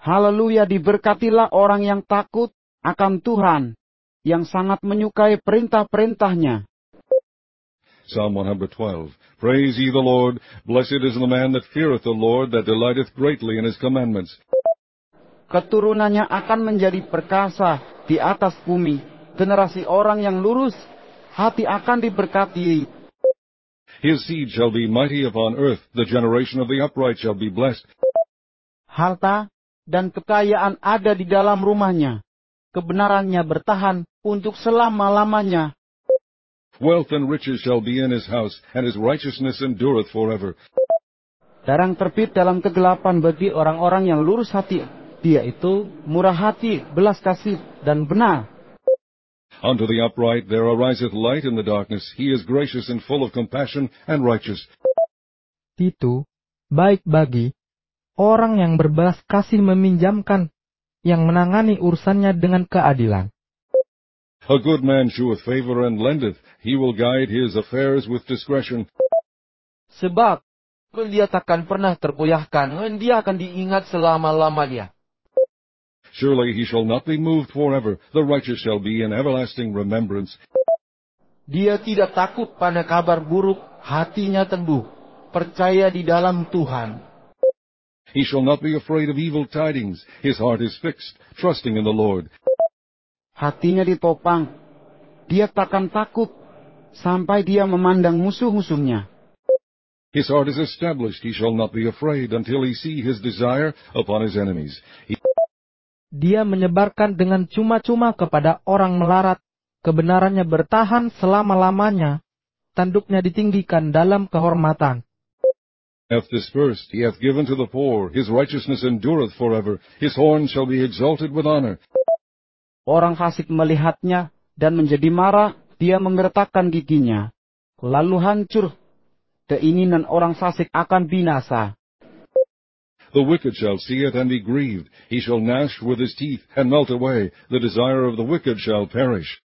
Haleluya, diberkatilah orang yang takut akan Tuhan, yang sangat menyukai perintah-perintahnya. Psalm 112. Praise ye the Lord. Blessed is the man that feareth the Lord, that delighteth greatly in his commandments. Keturunannya akan menjadi perkasa di atas bumi. Generasi orang yang lurus hati akan diberkati. His seed shall be mighty upon earth. The generation of the upright shall be blessed. Harta dan kekayaan ada di dalam rumahnya. Kebenarannya bertahan untuk selama-lamanya. Wealth and riches shall be in his house, and his righteousness endureth forever. Terang terbit dalam kegelapan bagi orang-orang yang lurus hati. Dia itu murah hati, belas kasih, dan benar. Unto the upright there ariseth light in the darkness. He is gracious and full of compassion and righteous. Itu baik bagi orang yang berbelas kasih meminjamkan, yang menangani urusannya dengan keadilan. A good man sheweth favor and lendeth. He will guide his affairs with discretion. Sebab dia takkan pernah tergoyahkan, dan dia akan diingat selama-lamanya. Surely he shall not be moved forever. The righteous shall be in everlasting remembrance. Dia tidak takut pada kabar buruk, hatinya teguh, percaya di dalam Tuhan. He shall not be afraid of evil tidings. His heart is fixed, trusting in the Lord. Hatinya ditopang. Dia takkan takut sampai dia memandang musuh-musuhnya. His heart is established. He shall not be afraid until he see his desire upon his enemies. Dia menyebarkan dengan cuma-cuma kepada orang melarat. Kebenarannya bertahan selama-lamanya. Tanduknya ditinggikan dalam kehormatan. Hath dispersed, he hath given to the poor. His righteousness endureth forever. His horn shall be exalted with honor. Orang fasik melihatnya dan menjadi marah, dia memertakkan giginya. Lalu hancur. Keinginan orang fasik akan binasa. The wicked shall see it and be grieved. He shall gnash with his teeth and melt away. The desire of the wicked shall perish.